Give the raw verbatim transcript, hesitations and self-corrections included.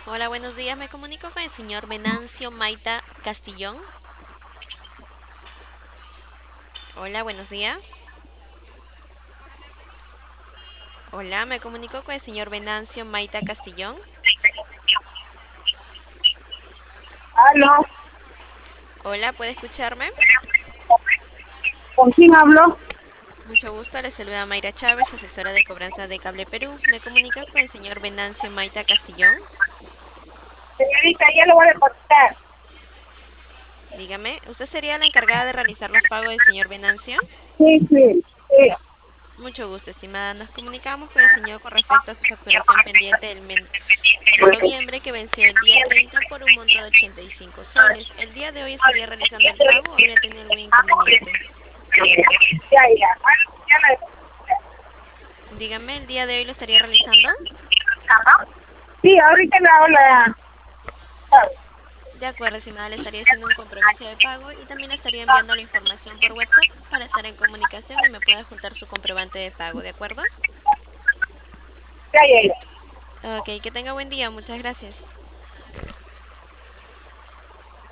Hola, buenos días. Me comunico con el señor Venancio Maita Castillón. Hola, buenos días. Hola, me comunico con el señor Venancio Maita Castillón. Aló, Hola, ¿puede escucharme? ¿con quién hablo? Mucho gusto, le saluda Mayra Chávez, asesora de cobranza de Cable Perú. Me comunico con el señor Venancio Maita Castillón. Señorita, ya lo voy a contestar. Dígame, ¿usted sería la encargada de realizar los pagos del señor Venancio? Sí, sí, sí. Mucho gusto, estimada. Nos comunicamos con el señor con respecto a su facturación pendiente del mes de noviembre que venció el día treinta por un monto de ochenta y cinco soles. ¿El día de hoy estaría realizando el pago o habría tenido algún inconveniente? Ya, ya. Bueno, ya la- Dígame, ¿el día de hoy lo estaría realizando? Sí, ahorita le hago la... De acuerdo, estimada, le estaría haciendo un compromiso de pago y también le estaría enviando la información por WhatsApp para estar en comunicación y me pueda juntar su comprobante de pago, ¿de acuerdo? Ya, ya, ya. Ok, que tenga buen día, muchas gracias.